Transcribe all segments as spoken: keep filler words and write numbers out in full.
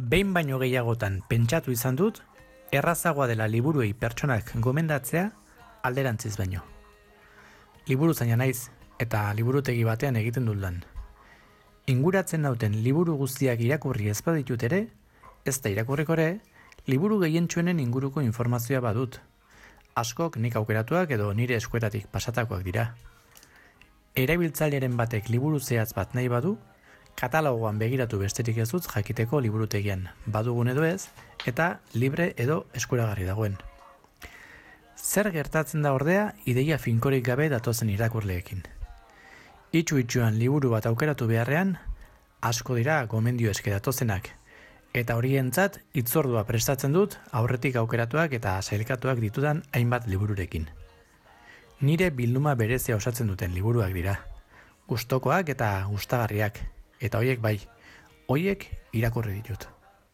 Behin baino gehiagotan pentsatu izan dut, errazagoa dela liburuei pertsonak gomendatzea alderantziz baino. Liburu zaina naiz eta liburutegi batean egiten dut lan. Inguratzen nauten liburu guztiak irakurri ez baditut ere, ez da irakurriko ere, liburu gehientsuenen inguruko informazioa badut. Askok nik aukeratuak edo nire eskuetatik pasatakoak dira. Erabiltzailearen batek liburu zehatz bat nahi badu, katalogoan begiratu besterik ez dut jakiteko liburutegian, badugun edo ez, eta libre edo eskuragarri dagoen. Zer gertatzen da ordea ideia finkorik gabe datozen irakurleekin. Itxu-itxuan liburu bat aukeratu beharrean, asko dira gomendio eske datozenak, eta horientzat hitzordua prestatzen dut aurretik aukeratuak eta sailkatuak ditudan hainbat libururekin. Nire bilduma berezia osatzen duten liburuak dira, gustokoak eta gustagarriak, eta hoiek bai, hoiek irakurri ditut.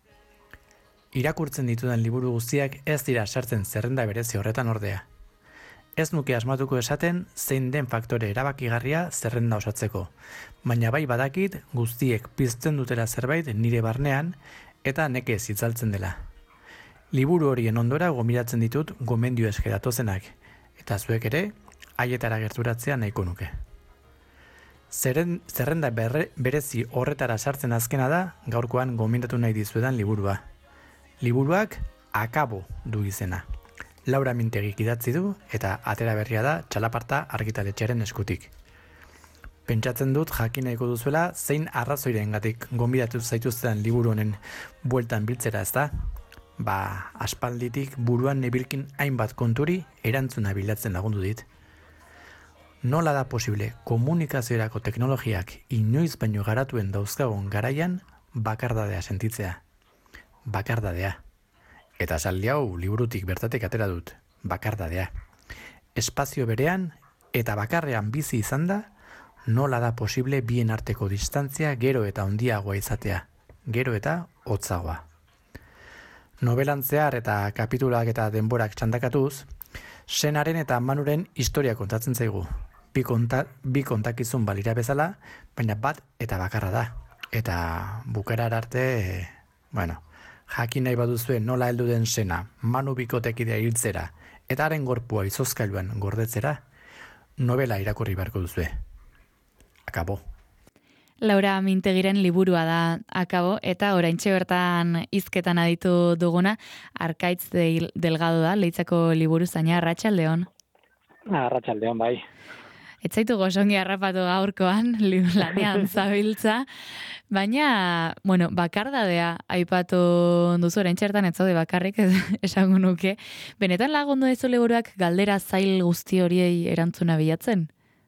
Irakurtzen ditudan liburu guztiak ez dira sartzen zerrenda berezi horretan ordea. Ez nuke asmatuko esaten zein den faktore erabakigarria zerrenda osatzeko, baina bai badakit guztiek pizten dutela zerbait nire barnean eta nekez itzaltzen dela. Liburu horien ondora gomiratzen ditut gomendio eske datozenak, eta zuek ere haietara gerturatzea nahiko nuke. Zerren, zerrenda berre, berezi horretara sartzen azkena da gaurkoan gomendatu nahi dizuedan liburua. Liburuak Akabo du izena. Laura Mintegik idatzi du eta atera berria da Txalaparta argitaletxearen eskutik. Pentsatzen dut jakin nahiko duzuela zein arrazoirengatik gonbidatu zaituzten liburu honen bueltan biltzera, ezta? Ba, aspalditik buruan nebilkin hainbat konturi erantzuna bilatzen lagundu dit. Nola da posible komunikaziorako teknologiak inoiz baino garatuen dauzkagon garaian bakardadea sentitzea? Bakardadea. Eta esaldi hau liburutik bertatik atera dut, bakardadea. Espazio berean eta bakarrean bizi izan da, nola da posible bien arteko distantzia gero eta handiagoa izatea, gero eta hotzagoa. Nobelan zehar eta kapitulak eta denborak txandakatuz, Senaren eta Manuren historia kontatzen zaigu. Bi, konta, bi kontakizun balira bezala, baina bat eta bakarra da. Eta bukarar arte, bueno, jakin nahi baduzue nola heldu den Sena, Manu bikotekidea hiltzera, eta haren gorpua izozkailuan gordetzera, novela irakurri beharko duzue. Akabo. Laura Mintegiren liburua da Akabo, eta oraintxe bertan hizketan aditu duguna, Arkaitz Delgado da, Leitzako liburu zaina, Arratsaldeon. Arratsaldeon, bai. Etzaitu gozongi harrapatu gaurkoan, lanean zabiltza, baina, bueno, bakardadea aipatu duzu oraintxe bertan ez zaude bakarrik esango nuke. Benetan lagundu dizu liburuak galdera zail guzti horiei erantzuna bilatzen?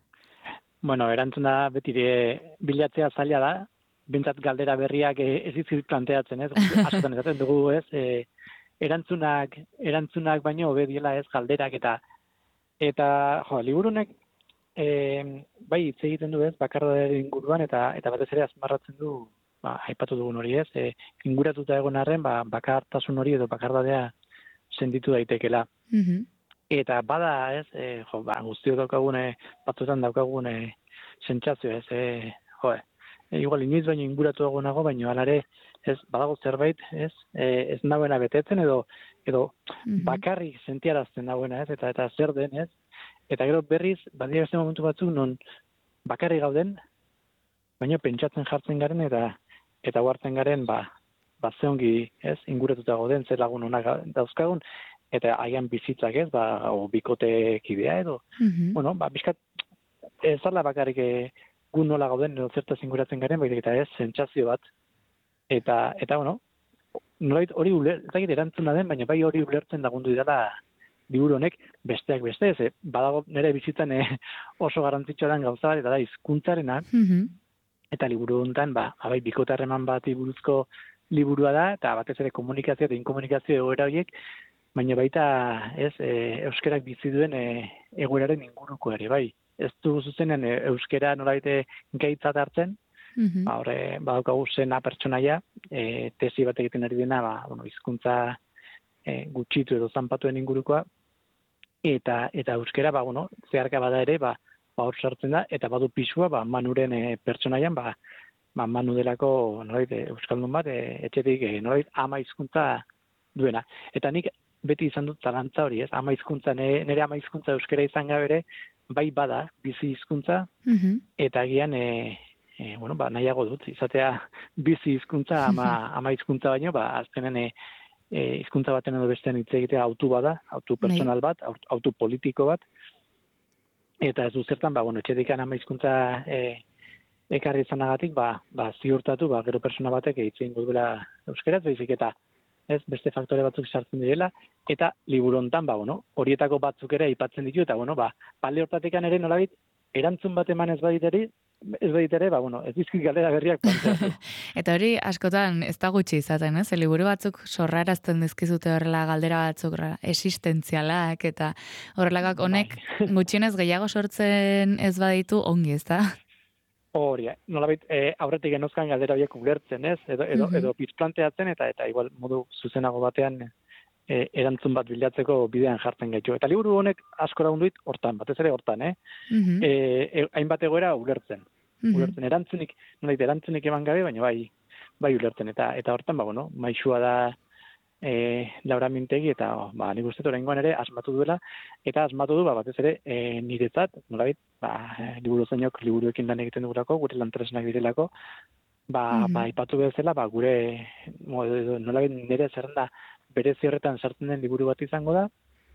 Bueno, erantzuna betire bilatzea zaila da, bintzat galdera berriak ez izit planteatzen, ez? Askotan esaten dugu, ez? E, erantzunak, erantzunak baino hobe diela ez galderak eta eta jo, liburunek e, bai hitz egiten du ez bakardadearen inguruan eta eta batez ere azmarratzen du, ba, aipatu dugun hori ez, e, inguratuta egon arren, ba, bakartasun hori edo bakardadea sentitu daitekela. Mhm. Eta bada, ez, e, jo, ba, guztio daukagune, batzuetan daukagune sentsazio, ez, e, jo, e, igual inoiz baino inguratu dagoenago, baino alare, ez, badago zerbait, ez, e, ez nagoena betetzen, edo, edo mm-hmm. bakarrik sentiarazten dagoena, ez, eta eta zer den, ez, eta gero berriz, badia beste momentu batzuk, non bakarrik gauden, baino pentsatzen jartzen garen, eta eta huartzen garen, ba, ba zeongi, ez, inguratuta gauden, zer lagun onak dauzkagun, eta haian bizitzak ez, ba, o bikotekidea edo, mm-hmm. bueno, ba, bizkat, ez zala bakarrik gu nola gauden, edo zertaz inguratzen garen, baitek eta ez, sentsazio bat, eta, eta, bueno, nolait hori uler, ez dakit erantzuna den, baina bai hori ulertzen lagundu dira liburu honek besteak beste, ez, badago nire bizitzan eh, oso garrantzitsua den gauza bat, eta da, hizkuntzarena, mm-hmm. eta liburu honetan, ba, bai, bikote harreman bat buruzko liburua da, eta batez ere komunikazio eta inkomunikazio egoera horiek, baina baita, ez, e, euskerak bizi duen e, egoeraren inguruko ere, bai. Ez du zuzenen e, euskera nolaite gaitzat hartzen, mm-hmm. ba, horre, badaukagu Sena pertsonaia, e, tesi bat egiten ari dena, ba, bueno, hizkuntza e, gutxitu edo zanpatuen ingurukoa, eta eta euskera, ba, bueno, zeharka bada ere, ba, ba hor sartzen da, eta badu pisua, ba, Manuren e, pertsonaian, ba, ba, manu delako nolait euskaldun bat, e, etxetik e, nolait ama hizkuntza duena. Eta nik beti izan dut zalantza hori, ez? Ama hizkuntza, nire, nire ama hizkuntza euskara izan gabere, bai bada, bizi hizkuntza, Mhm. eta agian, e, e, bueno, ba, nahiago dut, izatea bizi hizkuntza, ama, ama hizkuntza baino, ba, azkenen e, e, hizkuntza baten edo bestean hitz egitea autu bada, autu personal bat, aut- autu politiko bat, eta ez du zertan, ba, bueno, etxedikan ama hizkuntza e, ekarri izanagatik, ba, ba, ziurtatu, ba, gero persona batek hitz egingo duela euskaraz, baizik eta ez beste faktore batzuk sartzen direla, eta liburu hontan, ba, bueno, horietako batzuk ere aipatzen ditu, eta, bueno, ba, pale hortatikan ere nolabait, erantzun bat eman ez baditeri, ez baditere, ba, bueno, ez dizkit galdera berriak planteatu. Eta hori askotan ez da gutxi izaten, ez? Liburu batzuk sorrarazten dizkizute horrela galdera batzuk horrela, existentzialak eta horrelakak honek gutxienez gehiago sortzen ez baditu ongi, ez da? Hori, nolabait, e, aurretik genozkan galdera horiek ulertzen, ez? Edo, edo, Mhm. edo pitz planteatzen, eta eta igual modu zuzenago batean e, erantzun bat bilatzeko bidean jartzen gaitu. Eta liburu honek asko lagunduit hortan, batez ere hortan, eh? Mhm. E, e, hainbat egoera ulertzen. Mhm. Ulertzen erantzunik, nolait, erantzunik eman gabe, baina bai, bai ulertzen. Eta eta hortan, ba, bueno, maixua da e, Laura Mintegi, eta ba, nik uste oraingoan ere asmatu duela, eta asmatu du, ba, batez ere, e, niretzat, nolabait, ba, e, liburu zainok liburuekin lan egiten dugulako, gure lan tresnak direlako, ba, Mhm. ba, aipatu bezala, ba, gure, mo- edo nolabait nire zerrenda berezi horretan sartzen den liburu bat izango da,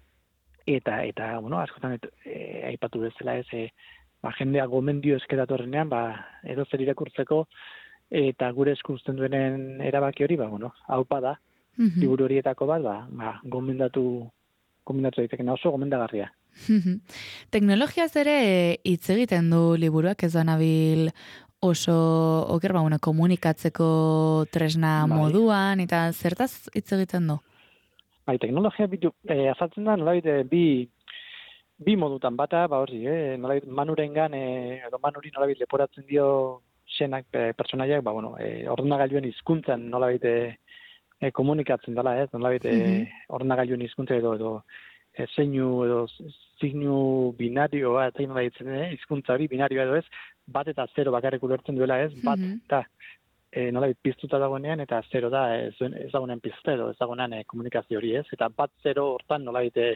eta, eta, bueno, askotan et, e, aipatu bezala ez, e, ba, jendea gomendio eskeratorrenean, ba, edo zer irakurtzeko, eta gure esku uzten duenen erabaki hori, ba, bueno, haupa da, Mhm. liburu horietako bat, ba, ba gomendatu, gomendatu daitekena oso gomendagarria. Mhm. Teknologiaz ere hitz egiten du liburuak, ez da nabil oso oker, ba, bueno, komunikatzeko tresna Bai. moduan, eta zertaz hitz egiten du? Bai, teknologia bitu, e, azaltzen da, nolabait, e, bi, bi modutan bata, ba hori, eh, nolabait, manurengan, e, edo manuri nolabait leporatzen dio senak e, pertsonaiak, ba, bueno, e, ordenagailuen hizkuntzan nolabait e, e, komunikatzen dela, ez, nolabait, e, Mhm. ordenagailuen hizkuntza edo, edo e, zeinu edo signu binarioa, eta nola ditzen, eh, hizkuntza hori binarioa edo ez, bat eta zero bakarrik ulertzen duela, ez, bat Mhm. da, e, nolabait piztuta dagoenean, eta zero da, ez, ez dagoenean piztuta edo ez dagoenean e, komunikazio hori, ez, eta bat zero hortan nolabait, e,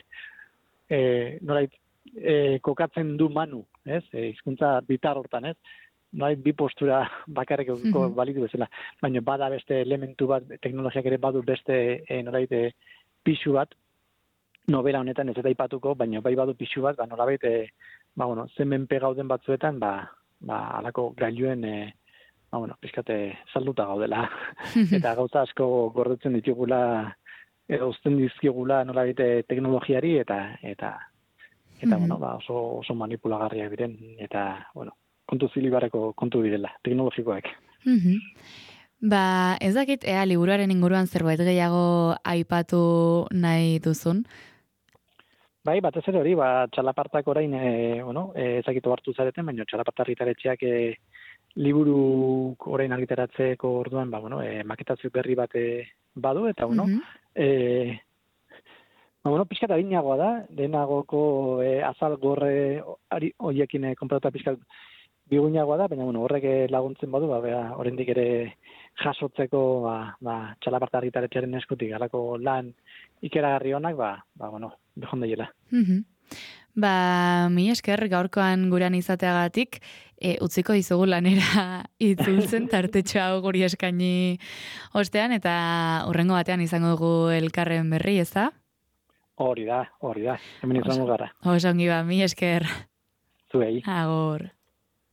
e, nolabait, e, kokatzen du manu, ez, e, hizkuntza bitar hortan, ez, nolabait bi postura bakarrik eusko Mhm. balitu bezala, baina bada beste elementu bat, teknologiak ere badu beste e, nolabait e, pisu bat, novela honetan ez eta aipatuko, baina bai badu pisu bat, ba nolabait e, ba bueno, zemenpe gauden batzuetan, ba ba halako gailuen e, ba bueno, pizkate salduta gaudela eta gauza asko gordetzen ditugula edo uzten dizkigula nolabait e, teknologiari eta eta eta Mhm. bueno, ba oso oso manipulagarriak diren eta bueno, kontu zilibarreko kontu direla, teknologikoak. Mhm. Ba, ez dakit, ea, liburuaren inguruan zerbait gehiago aipatu nahi duzun? Bai, batez ere hori, ba, txalapartak orain, e, bueno, e, ezakitu hartu zareten, baina txalaparta argitaletxeak e, liburu orain argitaratzeko orduan, ba, bueno, e, maketazio berri bat e, badu, eta, bueno, Mhm. e, ba, bueno, pixkat adinagoa da, denagoko e, azal gorre ari, horiekin e, konpratuta pixkat biguinagoa da, baina, bueno, horrek e, laguntzen badu, ba, bea, oraindik ere jasotzeko, ba, ba, txalaparta argitaletxearen eskutik, halako lan ikeragarri honak, ba, ba, bueno, behon daiela. Mhm. Ba, mi esker gaurkoan guran izateagatik, e, utziko dizugu lanera itzultzen tartetxo hau guri eskaini ostean, eta hurrengo batean izango dugu elkarren berri, ez da? Hori da, hori da. Hemen izango gara. Oso ongi ba, mi esker. Zuei. Agur.